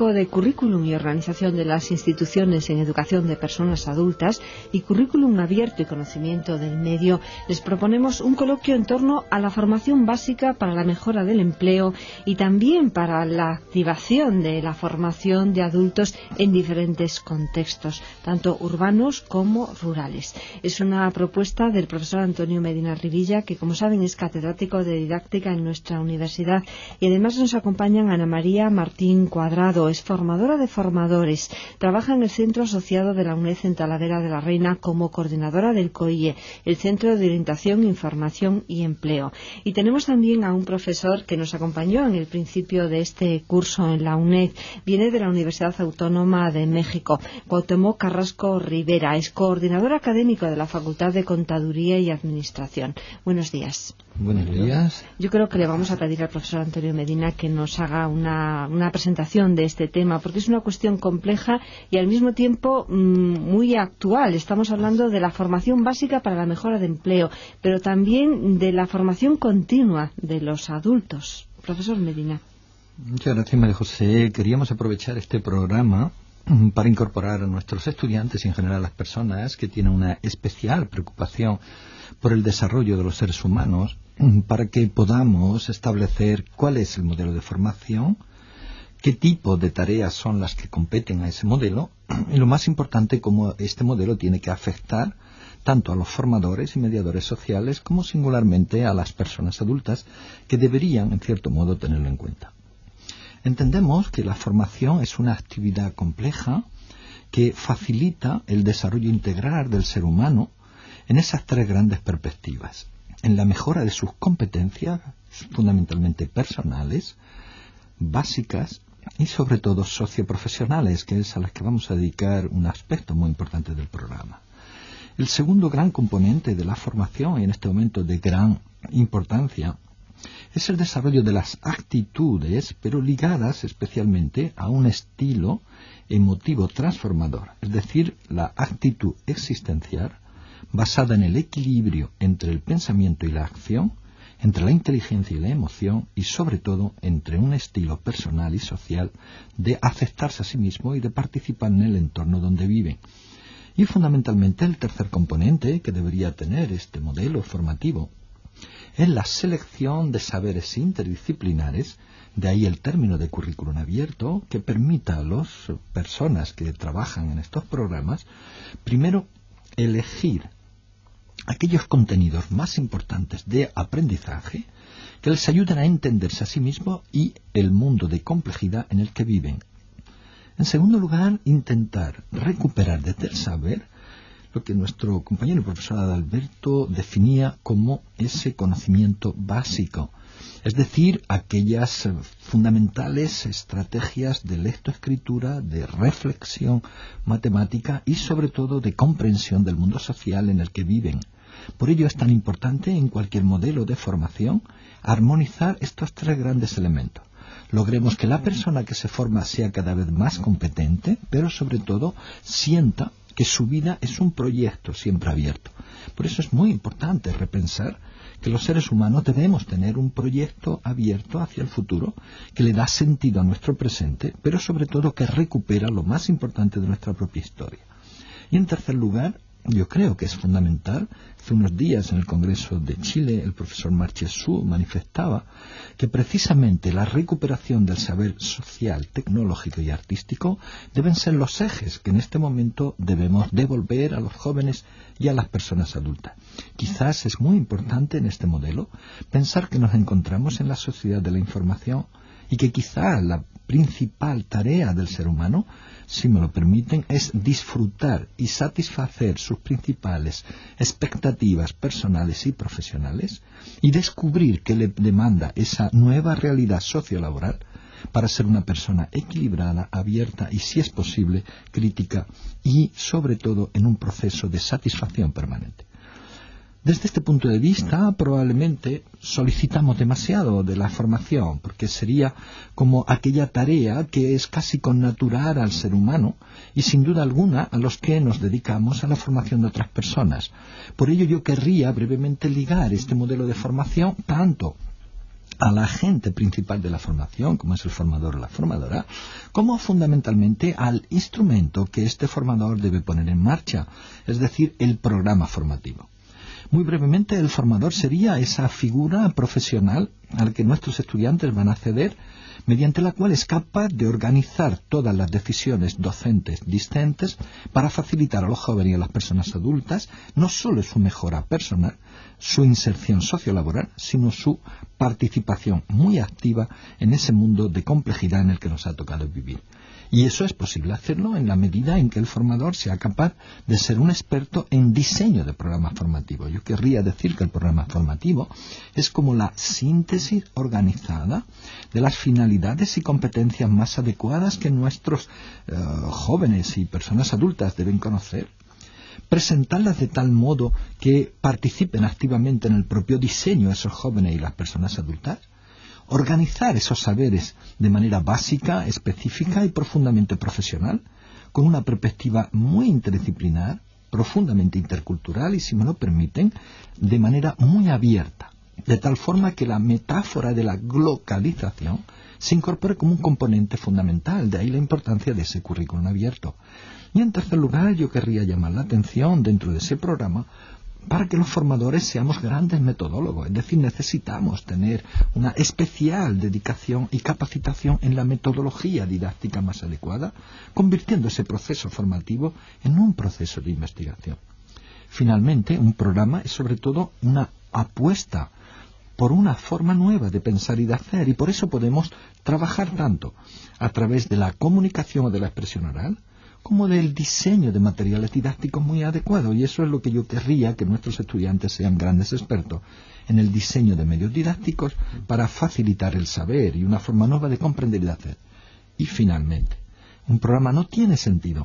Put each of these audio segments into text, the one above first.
marco de currículum y organización de las instituciones en educación de personas adultas y currículum abierto y conocimiento del medio, les proponemos un coloquio en torno a la formación básica para la mejora del empleo y también para la activación de la formación de adultos en diferentes contextos, tanto urbanos como rurales. Es una propuesta del profesor Antonio Medina Rivilla, que como saben es catedrático de didáctica en nuestra universidad, y además nos acompañan Ana María Martín Cuadrado, es formadora de formadores, trabaja en el Centro Asociado de la UNED en Talavera de la Reina como coordinadora del COIE, el Centro de Orientación, Información y Empleo. Y tenemos también a un profesor que nos acompañó en el principio de este curso en la UNED, viene de la Universidad Autónoma de México, Cuauhtémoc Carrasco Rivera, es coordinador académico de la Facultad de Contaduría y Administración. Buenos días. Buenos días. Yo creo que le vamos a pedir al profesor Antonio Medina que nos haga una presentación de este tema, porque es una cuestión compleja y al mismo tiempo muy actual. Estamos hablando de la formación básica para la mejora de empleo, pero también de la formación continua de los adultos. Profesor Medina. Muchas gracias, María José. Queríamos aprovechar este programa para incorporar a nuestros estudiantes y en general a las personas que tienen una especial preocupación por el desarrollo de los seres humanos, para que podamos establecer cuál es el modelo de formación, qué tipo de tareas son las que competen a ese modelo y lo más importante, cómo este modelo tiene que afectar tanto a los formadores y mediadores sociales como singularmente a las personas adultas que deberían, en cierto modo, tenerlo en cuenta. Entendemos que la formación es una actividad compleja que facilita el desarrollo integral del ser humano en esas tres grandes perspectivas: en la mejora de sus competencias, fundamentalmente personales, básicas y sobre todo socioprofesionales, que es a las que vamos a dedicar un aspecto muy importante del programa. El segundo gran componente de la formación, y en este momento de gran importancia, es el desarrollo de las actitudes, pero ligadas especialmente a un estilo emotivo transformador, es decir, la actitud existencial basada en el equilibrio entre el pensamiento y la acción, entre la inteligencia y la emoción y sobre todo entre un estilo personal y social de aceptarse a sí mismo y de participar en el entorno donde viven. Y fundamentalmente el tercer componente que debería tener este modelo formativo es la selección de saberes interdisciplinares, de ahí el término de currículum abierto, que permita a las personas que trabajan en estos programas, primero, elegir aquellos contenidos más importantes de aprendizaje que les ayuden a entenderse a sí mismos y el mundo de complejidad en el que viven. En segundo lugar, intentar recuperar desde el saber lo que nuestro compañero profesor Adalberto definía como ese conocimiento básico, es decir, aquellas fundamentales estrategias de lectoescritura, de reflexión matemática y sobre todo de comprensión del mundo social en el que viven. Por ello es tan importante en cualquier modelo de formación armonizar estos tres grandes elementos. Logremos que la persona que se forma sea cada vez más competente, pero sobre todo sienta que su vida es un proyecto siempre abierto. Por eso es muy importante repensar que los seres humanos debemos tener un proyecto abierto hacia el futuro que le da sentido a nuestro presente, pero sobre todo que recupera lo más importante de nuestra propia historia. Y en tercer lugar, yo creo que es fundamental. Hace unos días en el Congreso de Chile el profesor Marchesú manifestaba que precisamente la recuperación del saber social, tecnológico y artístico deben ser los ejes que en este momento debemos devolver a los jóvenes y a las personas adultas. Quizás es muy importante en este modelo pensar que nos encontramos en la sociedad de la información y que quizás la principal tarea del ser humano, si me lo permiten, es disfrutar y satisfacer sus principales expectativas personales y profesionales y descubrir qué le demanda esa nueva realidad sociolaboral para ser una persona equilibrada, abierta y, si es posible, crítica y, sobre todo, en un proceso de satisfacción permanente. Desde este punto de vista, probablemente solicitamos demasiado de la formación, porque sería como aquella tarea que es casi connatural al ser humano y sin duda alguna a los que nos dedicamos a la formación de otras personas. Por ello yo querría brevemente ligar este modelo de formación tanto al agente principal de la formación, como es el formador o la formadora, como fundamentalmente al instrumento que este formador debe poner en marcha, es decir, el programa formativo. Muy brevemente, el formador sería esa figura profesional a la que nuestros estudiantes van a acceder, mediante la cual es capaz de organizar todas las decisiones docentes discentes para facilitar a los jóvenes y a las personas adultas no solo su mejora personal, su inserción sociolaboral, sino su participación muy activa en ese mundo de complejidad en el que nos ha tocado vivir. Y eso es posible hacerlo en la medida en que el formador sea capaz de ser un experto en diseño de programas formativos. Yo querría decir que el programa formativo es como la síntesis organizada de las finalidades y competencias más adecuadas que nuestros jóvenes y personas adultas deben conocer, presentarlas de tal modo que participen activamente en el propio diseño de esos jóvenes y las personas adultas, organizar esos saberes de manera básica, específica y profundamente profesional, con una perspectiva muy interdisciplinar, profundamente intercultural y, si me lo permiten, de manera muy abierta, de tal forma que la metáfora de la globalización se incorpore como un componente fundamental, de ahí la importancia de ese currículum abierto. Y en tercer lugar, yo querría llamar la atención dentro de ese programa para que los formadores seamos grandes metodólogos, es decir, necesitamos tener una especial dedicación y capacitación en la metodología didáctica más adecuada, convirtiendo ese proceso formativo en un proceso de investigación. Finalmente, un programa es sobre todo una apuesta por una forma nueva de pensar y de hacer, y por eso podemos trabajar tanto a través de la comunicación o de la expresión oral, como del diseño de materiales didácticos muy adecuados, y eso es lo que yo querría que nuestros estudiantes sean grandes expertos en el diseño de medios didácticos para facilitar el saber y una forma nueva de comprender y de hacer. Y finalmente, un programa no tiene sentido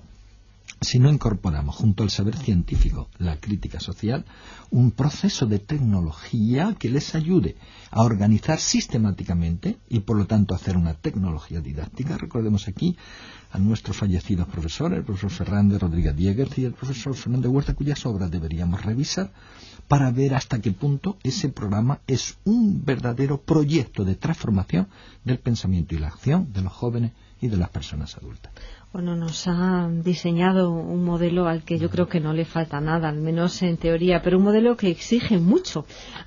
si no incorporamos junto al saber científico, la crítica social, un proceso de tecnología que les ayude a organizar sistemáticamente y por lo tanto a hacer una tecnología didáctica. Recordemos aquí a nuestros fallecidos profesores, el profesor Fernández Rodríguez Dieguez y el profesor Fernández Huerta, cuyas obras deberíamos revisar para ver hasta qué punto ese programa es un verdadero proyecto de transformación del pensamiento y la acción de los jóvenes y de las personas adultas. Bueno, nos ha diseñado un modelo al que yo creo que no le falta nada, al menos en teoría, pero un modelo que exige mucho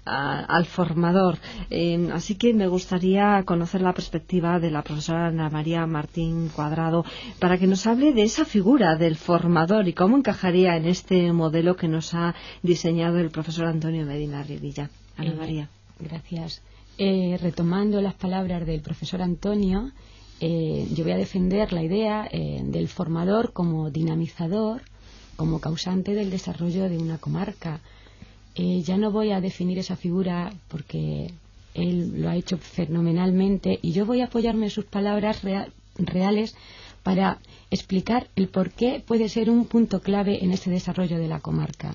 al formador. Así que me gustaría conocer la perspectiva de la profesora Ana María Martín Cuadrado para que nos hable de esa figura del formador y cómo encajaría en este modelo que nos ha diseñado el profesor Antonio Medina Rivilla. Ana María. Gracias. Retomando las palabras del profesor Antonio, yo voy a defender la idea del formador como dinamizador, como causante del desarrollo de una comarca. Ya no voy a definir esa figura porque él lo ha hecho fenomenalmente y yo voy a apoyarme en sus palabras reales para explicar el por qué puede ser un punto clave en ese desarrollo de la comarca.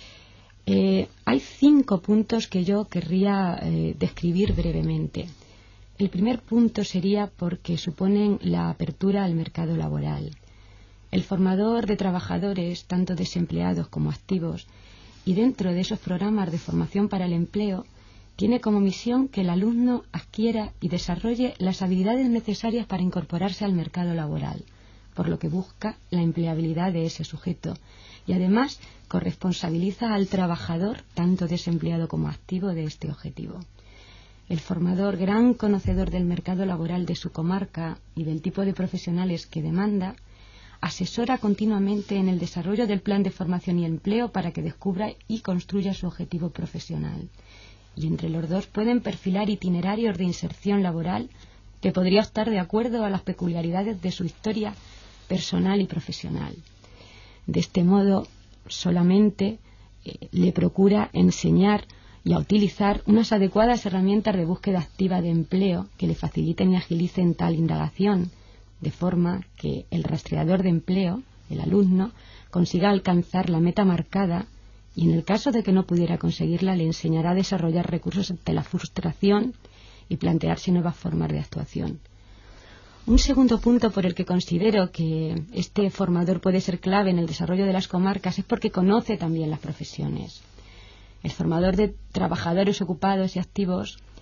Hay 5 puntos que yo querría describir brevemente. El primer punto sería porque suponen la apertura al mercado laboral. El formador de trabajadores, tanto desempleados como activos, y dentro de esos programas de formación para el empleo, tiene como misión que el alumno adquiera y desarrolle las habilidades necesarias para incorporarse al mercado laboral, por lo que busca la empleabilidad de ese sujeto, y además corresponsabiliza al trabajador, tanto desempleado como activo, de este objetivo. El formador, gran conocedor del mercado laboral de su comarca y del tipo de profesionales que demanda, asesora continuamente en el desarrollo del plan de formación y empleo para que descubra y construya su objetivo profesional. Y entre los dos pueden perfilar itinerarios de inserción laboral que podría optar de acuerdo a las peculiaridades de su historia personal y profesional. De este modo, solamente le procura enseñar y a utilizar unas adecuadas herramientas de búsqueda activa de empleo que le faciliten y agilicen tal indagación, de forma que el rastreador de empleo, el alumno, consiga alcanzar la meta marcada y, en el caso de que no pudiera conseguirla, le enseñará a desarrollar recursos ante la frustración y plantearse nuevas formas de actuación. Un segundo punto por el que considero que este formador puede ser clave en el desarrollo de las comarcas es porque conoce también las profesiones. El formador de trabajadores ocupados y activos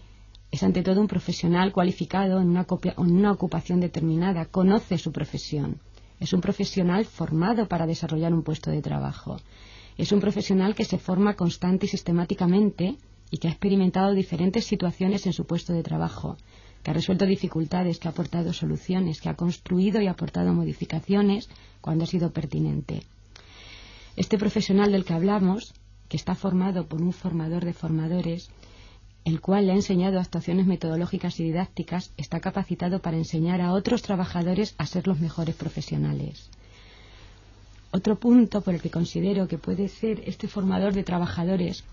Es ante todo un profesional cualificado en una ocupación determinada, conoce su profesión. Es un profesional formado para desarrollar un puesto de trabajo. Es un profesional que se forma constante y sistemáticamente y que ha experimentado diferentes situaciones en su puesto de trabajo, que ha resuelto dificultades, que ha aportado soluciones, que ha construido y aportado modificaciones cuando ha sido pertinente. Este profesional del que hablamos, que está formado por un formador de formadores, el cual le ha enseñado actuaciones metodológicas y didácticas, está capacitado para enseñar a otros trabajadores a ser los mejores profesionales. Otro punto por el que considero que puede ser este formador de trabajadores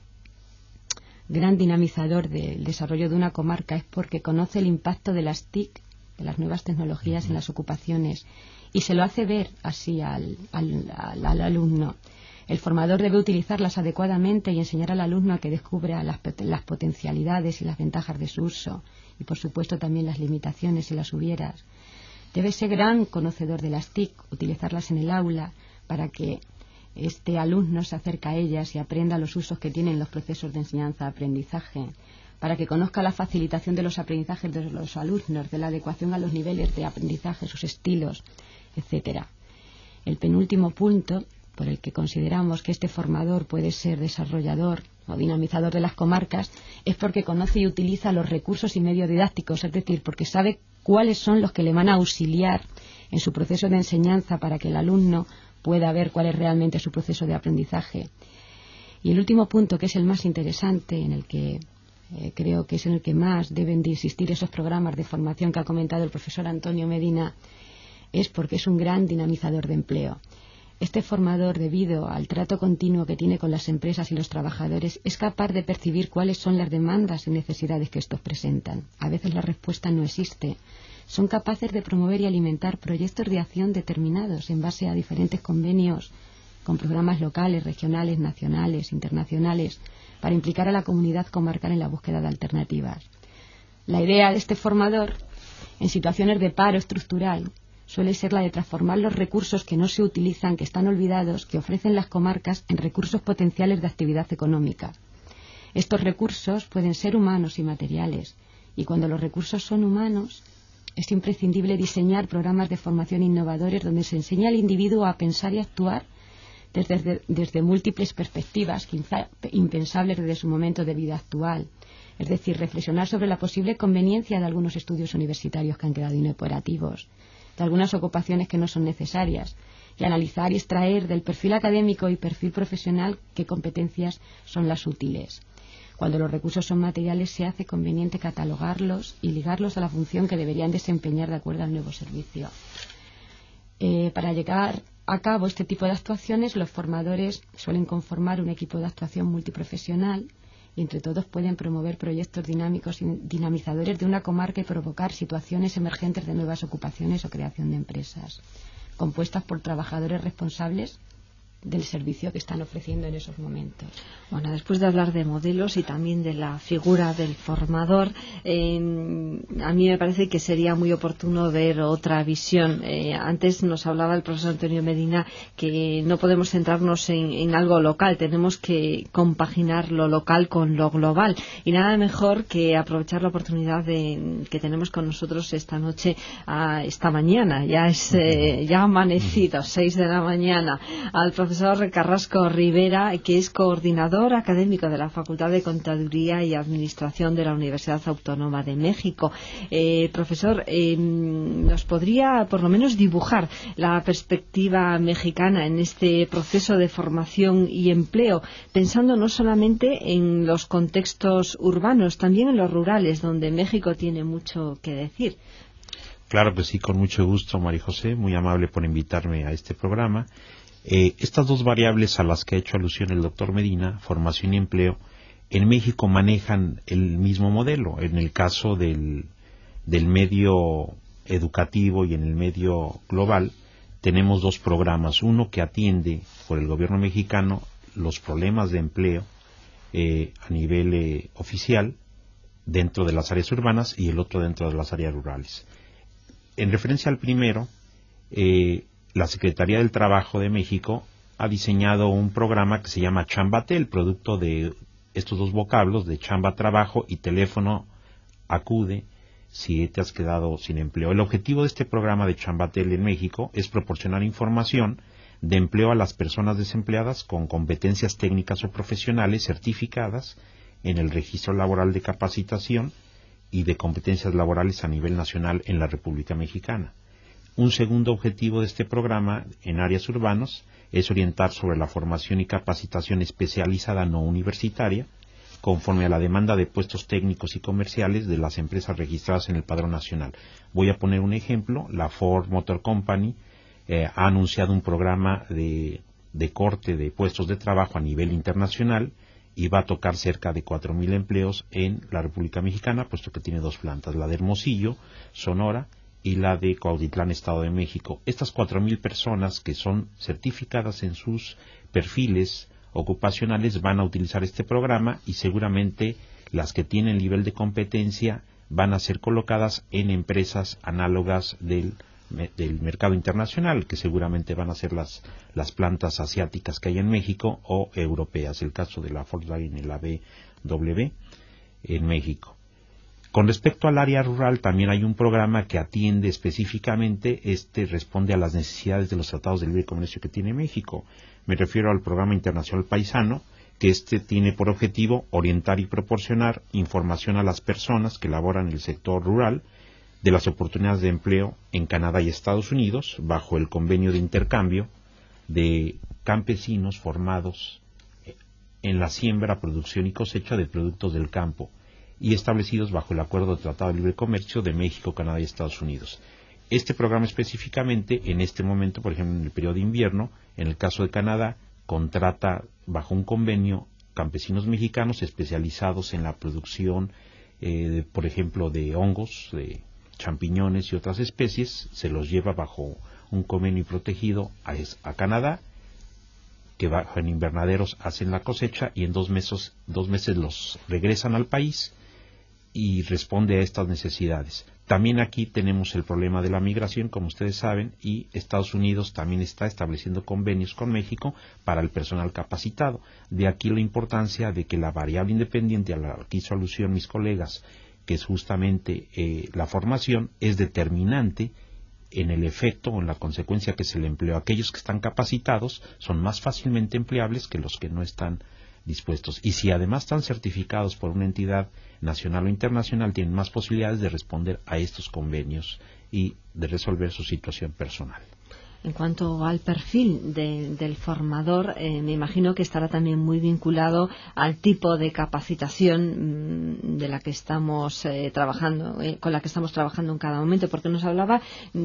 gran dinamizador del desarrollo de una comarca es porque conoce el impacto de las TIC, de las nuevas tecnologías en las ocupaciones, y se lo hace ver así al alumno. El formador debe utilizarlas adecuadamente y enseñar al alumno a que descubra las potencialidades y las ventajas de su uso, y por supuesto también las limitaciones si las hubieras. Debe ser gran conocedor de las TIC, utilizarlas en el aula para que este alumno se acerque a ellas y aprenda los usos que tienen los procesos de enseñanza-aprendizaje, para que conozca la facilitación de los aprendizajes de los alumnos, de la adecuación a los niveles de aprendizaje, sus estilos, etcétera. El penúltimo punto por el que consideramos que este formador puede ser desarrollador o dinamizador de las comarcas es porque conoce y utiliza los recursos y medios didácticos, es decir, porque sabe cuáles son los que le van a auxiliar en su proceso de enseñanza para que el alumno pueda ver cuál es realmente su proceso de aprendizaje. Y el último punto, que es el más interesante, en el que creo que es en el que más deben de insistir esos programas de formación que ha comentado el profesor Antonio Medina, es porque es un gran dinamizador de empleo. Este formador, debido al trato continuo que tiene con las empresas y los trabajadores, es capaz de percibir cuáles son las demandas y necesidades que estos presentan. A veces la respuesta no existe. Son capaces de promover y alimentar proyectos de acción determinados en base a diferentes convenios con programas locales, regionales, nacionales, internacionales, para implicar a la comunidad comarcal en la búsqueda de alternativas. La idea de este formador, en situaciones de paro estructural, suele ser la de transformar los recursos que no se utilizan, que están olvidados, que ofrecen las comarcas, en recursos potenciales de actividad económica. Estos recursos pueden ser humanos y materiales, y cuando los recursos son humanos, es imprescindible diseñar programas de formación innovadores donde se enseña al individuo a pensar y actuar desde múltiples perspectivas, quizá impensables desde su momento de vida actual. Es decir, reflexionar sobre la posible conveniencia de algunos estudios universitarios que han quedado inoperativos, de algunas ocupaciones que no son necesarias, y analizar y extraer del perfil académico y perfil profesional qué competencias son las útiles. Cuando los recursos son materiales, se hace conveniente catalogarlos y ligarlos a la función que deberían desempeñar de acuerdo al nuevo servicio. Para llevar a cabo este tipo de actuaciones, los formadores suelen conformar un equipo de actuación multiprofesional y entre todos pueden promover proyectos dinámicos y dinamizadores de una comarca y provocar situaciones emergentes de nuevas ocupaciones o creación de empresas, compuestas por trabajadores responsables del servicio que están ofreciendo en esos momentos. Bueno, después de hablar de modelos y también de la figura del formador, a mí me parece que sería muy oportuno ver otra visión. Antes nos hablaba el profesor Antonio Medina que no podemos centrarnos en algo local, tenemos que compaginar lo local con lo global, y nada mejor que aprovechar la oportunidad que tenemos con nosotros esta noche, esta mañana, ya ha amanecido, 6 de la mañana, al profesor Carrasco Rivera, que es coordinador académico de la Facultad de Contaduría y Administración de la Universidad Autónoma de México. Profesor, ¿nos podría por lo menos dibujar la perspectiva mexicana en este proceso de formación y empleo, pensando no solamente en los contextos urbanos, también en los rurales, donde México tiene mucho que decir? Claro que sí, con mucho gusto, María José, muy amable por invitarme a este programa. Estas dos variables a las que ha hecho alusión el doctor Medina, formación y empleo, en México manejan el mismo modelo. En el caso del medio educativo y en el medio global, tenemos dos programas. Uno que atiende por el gobierno mexicano los problemas de empleo a nivel oficial dentro de las áreas urbanas y el otro dentro de las áreas rurales. En referencia al primero, la Secretaría del Trabajo de México ha diseñado un programa que se llama Chambatel, producto de estos dos vocablos de chamba, trabajo, y teléfono acude si te has quedado sin empleo. El objetivo de este programa de Chambatel en México es proporcionar información de empleo a las personas desempleadas con competencias técnicas o profesionales certificadas en el Registro Laboral de Capacitación y de Competencias Laborales a nivel nacional en la República Mexicana. Un segundo objetivo de este programa en áreas urbanas es orientar sobre la formación y capacitación especializada no universitaria conforme a la demanda de puestos técnicos y comerciales de las empresas registradas en el Padrón Nacional. Voy a poner un ejemplo. La Ford Motor Company ha anunciado un programa de corte de puestos de trabajo a nivel internacional y va a tocar cerca de 4,000 empleos en la República Mexicana, puesto que tiene 2 plantas, la de Hermosillo, Sonora, y la de Cuautitlán, Estado de México. Estas 4,000 personas que son certificadas en sus perfiles ocupacionales van a utilizar este programa y seguramente las que tienen nivel de competencia van a ser colocadas en empresas análogas del mercado internacional, que seguramente van a ser las plantas asiáticas que hay en México o europeas, el caso de la Volkswagen y la BMW en México. Con respecto al área rural, también hay un programa que atiende específicamente, responde a las necesidades de los tratados de libre comercio que tiene México. Me refiero al programa internacional paisano, que tiene por objetivo orientar y proporcionar información a las personas que laboran en el sector rural de las oportunidades de empleo en Canadá y Estados Unidos, bajo el convenio de intercambio de campesinos formados en la siembra, producción y cosecha de productos del campo, y establecidos bajo el Acuerdo de Tratado de Libre Comercio de México, Canadá y Estados Unidos. Este programa específicamente, en este momento, por ejemplo, en el periodo de invierno, en el caso de Canadá, contrata bajo un convenio campesinos mexicanos especializados en la producción, por ejemplo, de hongos, de champiñones y otras especies, se los lleva bajo un convenio protegido a Canadá, que bajo en invernaderos hacen la cosecha y en 2 meses los regresan al país y responde a estas necesidades. También aquí tenemos el problema de la migración, como ustedes saben, y Estados Unidos también está estableciendo convenios con México para el personal capacitado. De aquí la importancia de que la variable independiente a la que hizo alusión mis colegas, que es justamente la formación, es determinante en el efecto o en la consecuencia que se le empleó. Aquellos que están capacitados son más fácilmente empleables que los que no están dispuestos. Y si además están certificados por una entidad nacional o internacional, tienen más posibilidades de responder a estos convenios y de resolver su situación personal. En cuanto al perfil del formador, me imagino que estará también muy vinculado al tipo de capacitación de la que estamos trabajando, con la que estamos trabajando en cada momento, porque nos hablaba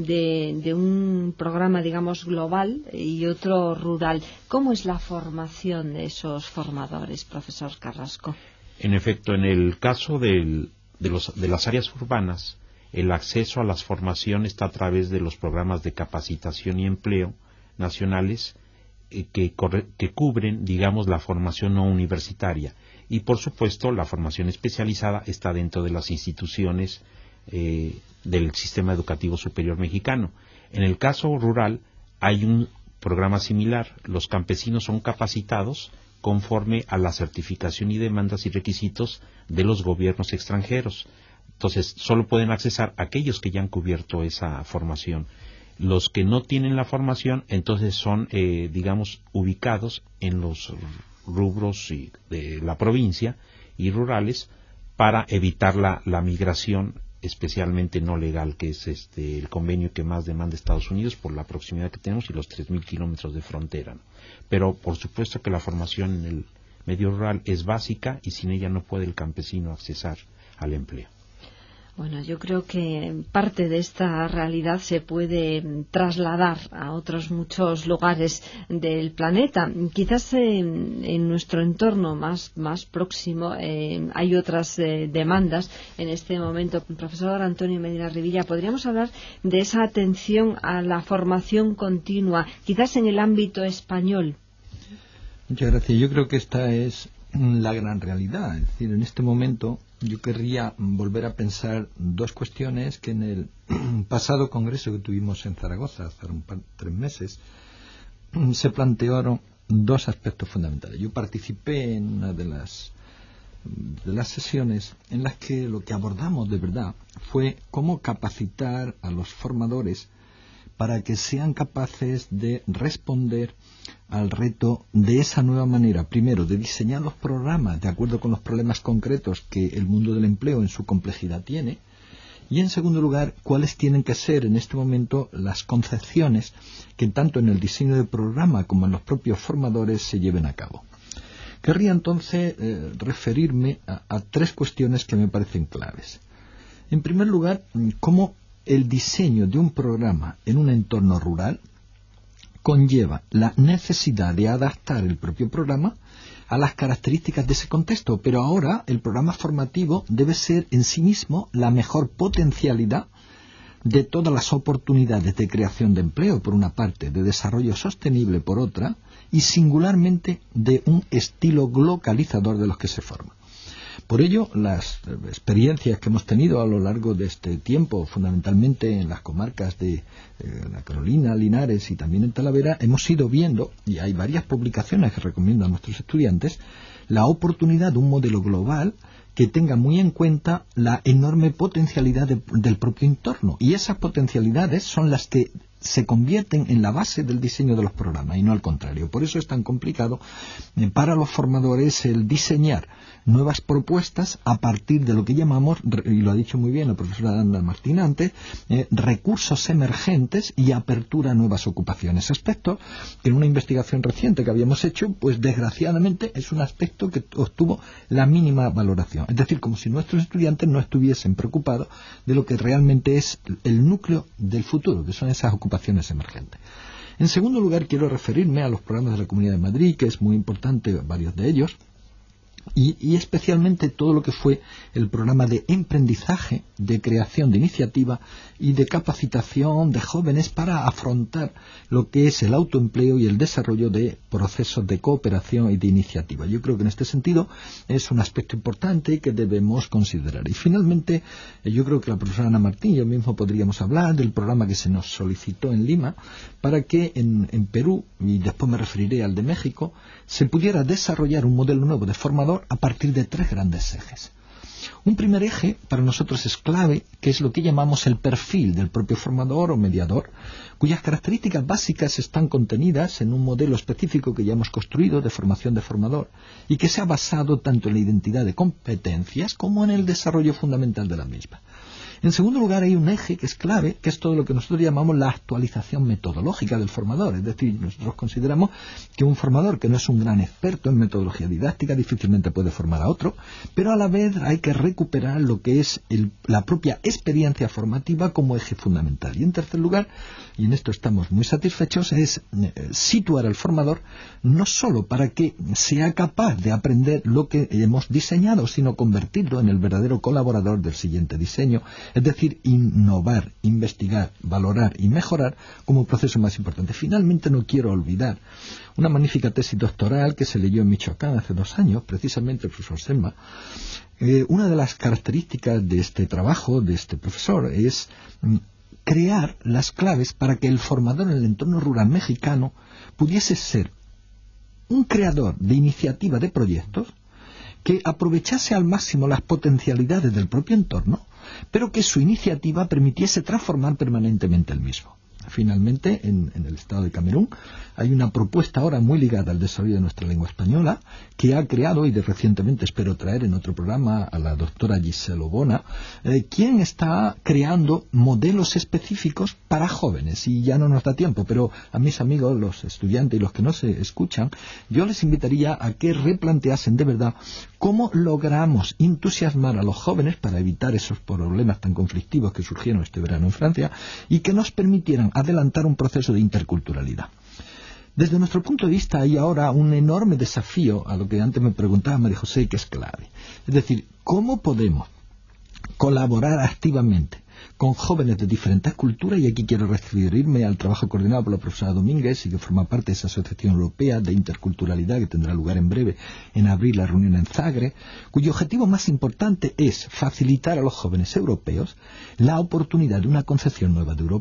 de un programa, digamos, global y otro rural. ¿Cómo es la formación de esos formadores, profesor Carrasco? En efecto, en el caso de las áreas urbanas, el acceso a las formaciones está a través de los programas de capacitación y empleo nacionales que cubren, digamos, la formación no universitaria. Y, por supuesto, la formación especializada está dentro de las instituciones del sistema educativo superior mexicano. En el caso rural hay un programa similar. Los campesinos son capacitados conforme a la certificación y demandas y requisitos de los gobiernos extranjeros. Entonces, solo pueden accesar aquellos que ya han cubierto esa formación. Los que no tienen la formación, entonces son, digamos, ubicados en los rubros de la provincia y rurales para evitar la migración, especialmente no legal, que es el convenio que más demanda Estados Unidos por la proximidad que tenemos y los 3,000 kilómetros de frontera, ¿no? Pero, por supuesto que la formación en el medio rural es básica y sin ella no puede el campesino accesar al empleo. Bueno, yo creo que parte de esta realidad se puede trasladar a otros muchos lugares del planeta. Quizás en nuestro entorno más próximo hay otras demandas. En este momento, profesor Antonio Medina Rivilla, podríamos hablar de esa atención a la formación continua, quizás en el ámbito español. Muchas gracias. Yo creo que esta es la gran realidad. Es decir, en este momento yo querría volver a pensar 2 cuestiones que en el pasado congreso que tuvimos en Zaragoza hace 3 meses se plantearon 2 aspectos fundamentales. Yo participé en una de las de las sesiones en las que lo que abordamos de verdad fue cómo capacitar a los formadores para que sean capaces de responder al reto de esa nueva manera. Primero, de diseñar los programas de acuerdo con los problemas concretos que el mundo del empleo en su complejidad tiene. Y en segundo lugar, cuáles tienen que ser en este momento las concepciones que tanto en el diseño del programa como en los propios formadores se lleven a cabo. Querría entonces referirme a tres cuestiones que me parecen claves. En primer lugar, cómo el diseño de un programa en un entorno rural conlleva la necesidad de adaptar el propio programa a las características de ese contexto, pero ahora el programa formativo debe ser en sí mismo la mejor potencialidad de todas las oportunidades de creación de empleo, por una parte, de desarrollo sostenible, por otra, y singularmente de un estilo localizador de los que se forman. Por ello, las experiencias que hemos tenido a lo largo de este tiempo, fundamentalmente en las comarcas de la Carolina, Linares y también en Talavera, hemos ido viendo, y hay varias publicaciones que recomiendo a nuestros estudiantes, la oportunidad de un modelo global que tenga muy en cuenta la enorme potencialidad del propio entorno. Y esas potencialidades son las que se convierten en la base del diseño de los programas y no al contrario. Por eso es tan complicado para los formadores el diseñar nuevas propuestas a partir de lo que llamamos, y lo ha dicho muy bien la profesora Ana Martín antes, recursos emergentes y apertura a nuevas ocupaciones. Aspecto que en una investigación reciente que habíamos hecho, pues desgraciadamente es un aspecto que obtuvo la mínima valoración. Es decir, como si nuestros estudiantes no estuviesen preocupados de lo que realmente es el núcleo del futuro, que son esas ocupaciones emergentes. En segundo lugar, quiero referirme a los programas de la Comunidad de Madrid, que es muy importante, varios de ellos, y especialmente todo lo que fue el programa de emprendizaje, de creación de iniciativa y de capacitación de jóvenes para afrontar lo que es el autoempleo y el desarrollo de procesos de cooperación y de iniciativa. Yo creo que en este sentido es un aspecto importante que debemos considerar. Y finalmente, yo creo que la profesora Ana Martín y yo mismo podríamos hablar del programa que se nos solicitó en Lima para que en Perú, y después me referiré al de México, se pudiera desarrollar un modelo nuevo de formador a partir de tres grandes ejes. Un primer eje para nosotros es clave, que es lo que llamamos el perfil del propio formador o mediador, cuyas características básicas están contenidas en un modelo específico que ya hemos construido de formación de formador y que se ha basado tanto en la identidad de competencias como en el desarrollo fundamental de la misma. En segundo lugar, hay un eje que es clave, que es todo lo que nosotros llamamos la actualización metodológica del formador. Es decir, nosotros consideramos que un formador que no es un gran experto en metodología didáctica difícilmente puede formar a otro, pero a la vez hay que recuperar lo que es la propia experiencia formativa como eje fundamental. Y en tercer lugar, y en esto estamos muy satisfechos, es situar al formador no solo para que sea capaz de aprender lo que hemos diseñado, sino convertirlo en el verdadero colaborador del siguiente diseño. Es decir, innovar, investigar, valorar y mejorar como proceso más importante. Finalmente, no quiero olvidar una magnífica tesis doctoral que se leyó en Michoacán hace 2 años, precisamente el profesor Selma. Una de las características de este trabajo, de este profesor, es crear las claves para que el formador en el entorno rural mexicano pudiese ser un creador de iniciativa de proyectos que aprovechase al máximo las potencialidades del propio entorno, pero que su iniciativa permitiese transformar permanentemente el mismo. Finalmente, en el Estado de Camerún hay una propuesta ahora muy ligada al desarrollo de nuestra lengua española que ha creado, y recientemente espero traer en otro programa a la doctora Giselle Obona, quien está creando modelos específicos para jóvenes. Y ya no nos da tiempo, pero a mis amigos, los estudiantes y los que no se escuchan, yo les invitaría a que replanteasen de verdad cómo logramos entusiasmar a los jóvenes para evitar esos problemas tan conflictivos que surgieron este verano en Francia y que nos permitieran adelantar un proceso de interculturalidad. Desde nuestro punto de vista hay ahora un enorme desafío a lo que antes me preguntaba María José, que es clave. Es decir, ¿cómo podemos colaborar activamente con jóvenes de diferentes culturas? Y aquí quiero referirme al trabajo coordinado por la profesora Domínguez y que forma parte de esa Asociación Europea de Interculturalidad que tendrá lugar en breve en abril, la reunión en Zagreb, cuyo objetivo más importante es facilitar a los jóvenes europeos la oportunidad de una concepción nueva de Europa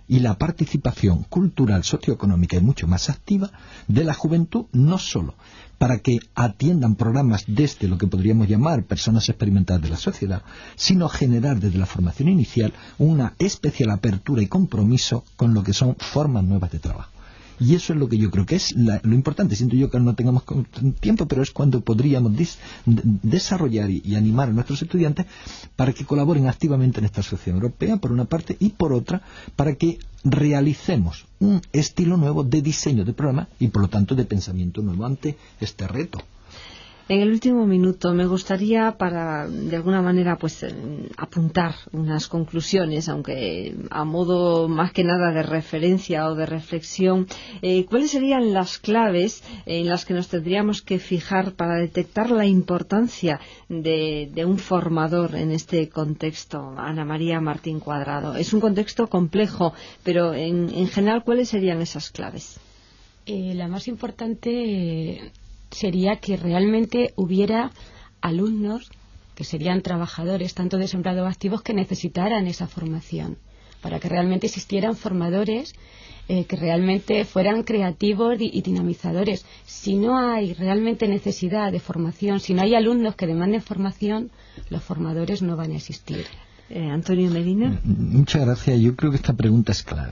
y la participación cultural, socioeconómica y mucho más activa de la juventud, no solo para que atiendan programas desde lo que podríamos llamar personas experimentadas de la sociedad, sino generar desde la formación inicial una especial apertura y compromiso con lo que son formas nuevas de trabajo. Y eso es lo que yo creo que es lo importante. Siento yo que no tengamos tiempo, pero es cuando podríamos desarrollar y animar a nuestros estudiantes para que colaboren activamente en esta sociedad europea, por una parte, y por otra, para que realicemos un estilo nuevo de diseño de programa y, por lo tanto, de pensamiento nuevo ante este reto. En el último minuto me gustaría, para de alguna manera pues apuntar unas conclusiones, aunque a modo más que nada de referencia o de reflexión, ¿cuáles serían las claves en las que nos tendríamos que fijar para detectar la importancia de un formador en este contexto? Ana María Martín Cuadrado. Es un contexto complejo, pero en general, ¿cuáles serían esas claves? La más importante sería que realmente hubiera alumnos, que serían trabajadores, tanto desempleados activos, que necesitaran esa formación, para que realmente existieran formadores que realmente fueran creativos y dinamizadores. Si no hay realmente necesidad de formación, si no hay alumnos que demanden formación, los formadores no van a existir. Antonio Medina. Muchas gracias. Yo creo que esta pregunta es clave.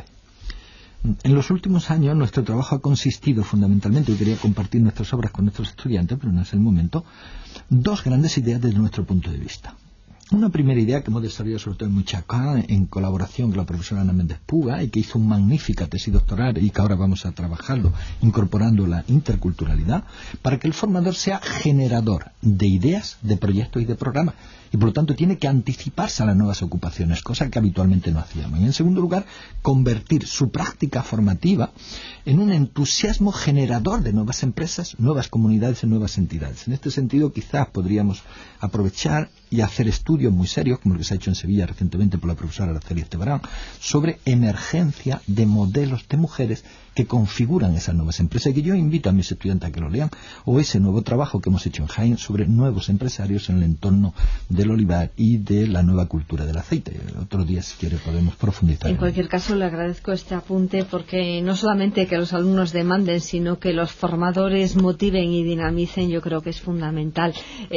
En los últimos años nuestro trabajo ha consistido fundamentalmente, y quería compartir nuestras obras con nuestros estudiantes, pero no es el momento, dos grandes ideas desde nuestro punto de vista. Una primera idea que hemos desarrollado sobre todo en Muchacá, en colaboración con la profesora Ana Méndez Puga, y que hizo una magnífica tesis doctoral y que ahora vamos a trabajarlo incorporando la interculturalidad, para que el formador sea generador de ideas, de proyectos y de programas, y por lo tanto tiene que anticiparse a las nuevas ocupaciones, cosa que habitualmente no hacíamos. Y en segundo lugar, convertir su práctica formativa en un entusiasmo generador de nuevas empresas, nuevas comunidades y nuevas entidades. En este sentido, quizás podríamos aprovechar y hacer estudios muy serios, como el que se ha hecho en Sevilla recientemente por la profesora Araceli Estebarán, sobre emergencia de modelos de mujeres que configuran esas nuevas empresas, y que yo invito a mis estudiantes a que lo lean, o ese nuevo trabajo que hemos hecho en Jaén sobre nuevos empresarios en el entorno del olivar y de la nueva cultura del aceite. Otro día, si quiere, podemos profundizar. En cualquier caso, le agradezco este apunte, porque no solamente que los alumnos demanden, sino que los formadores motiven y dinamicen, yo creo que es fundamental.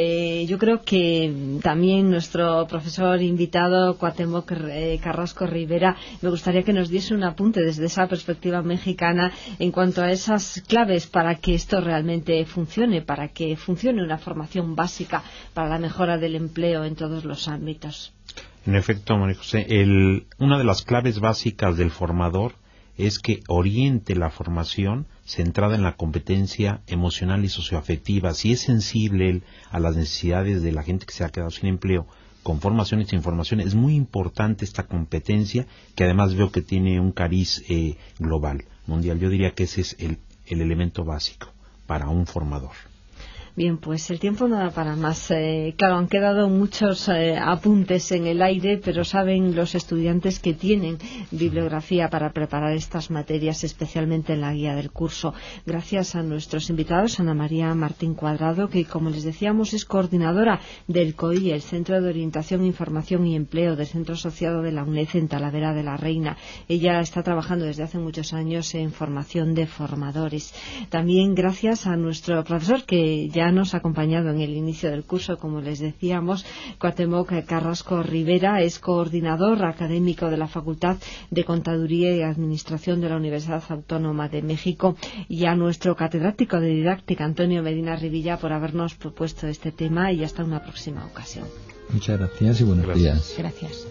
Yo creo que también nuestro profesor invitado, Cuauhtémoc Carrasco Rivera, me gustaría que nos diese un apunte desde esa perspectiva mexicana en cuanto a esas claves para que esto realmente funcione, para que funcione una formación básica para la mejora del empleo en todos los ámbitos. En efecto, María José, una de las claves básicas del formador es que oriente la formación centrada en la competencia emocional y socioafectiva. Si es sensible él a las necesidades de la gente que se ha quedado sin empleo, con formación y sin formación, es muy importante esta competencia, que además veo que tiene un cariz global, mundial. Yo diría que ese es el elemento básico para un formador. Bien, pues el tiempo no da para más. Claro, han quedado muchos apuntes en el aire, pero saben los estudiantes que tienen bibliografía para preparar estas materias, especialmente en la guía del curso. Gracias a nuestros invitados, Ana María Martín Cuadrado, que, como les decíamos, es coordinadora del COI, el Centro de Orientación, Información y Empleo del Centro Asociado de la UNED en Talavera de la Reina. Ella está trabajando desde hace muchos años en formación de formadores. También gracias a nuestro profesor, que ya nos ha acompañado en el inicio del curso, como les decíamos, Cuauhtémoc Carrasco Rivera, es coordinador académico de la Facultad de Contaduría y Administración de la Universidad Autónoma de México, y a nuestro catedrático de didáctica, Antonio Medina Rivilla, por habernos propuesto este tema, y hasta una próxima ocasión. Muchas gracias y buenos días. Gracias.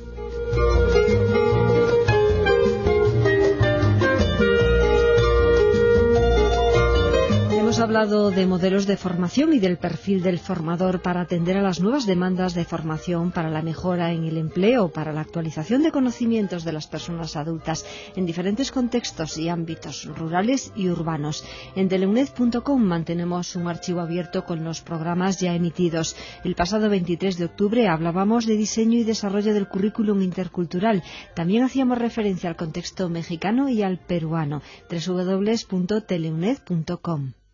Hemos hablado de modelos de formación y del perfil del formador para atender a las nuevas demandas de formación, para la mejora en el empleo, para la actualización de conocimientos de las personas adultas en diferentes contextos y ámbitos rurales y urbanos. En teleuned.com mantenemos un archivo abierto con los programas ya emitidos. El pasado 23 de octubre hablábamos de diseño y desarrollo del currículum intercultural. También hacíamos referencia al contexto mexicano y al peruano. www.teleuned.com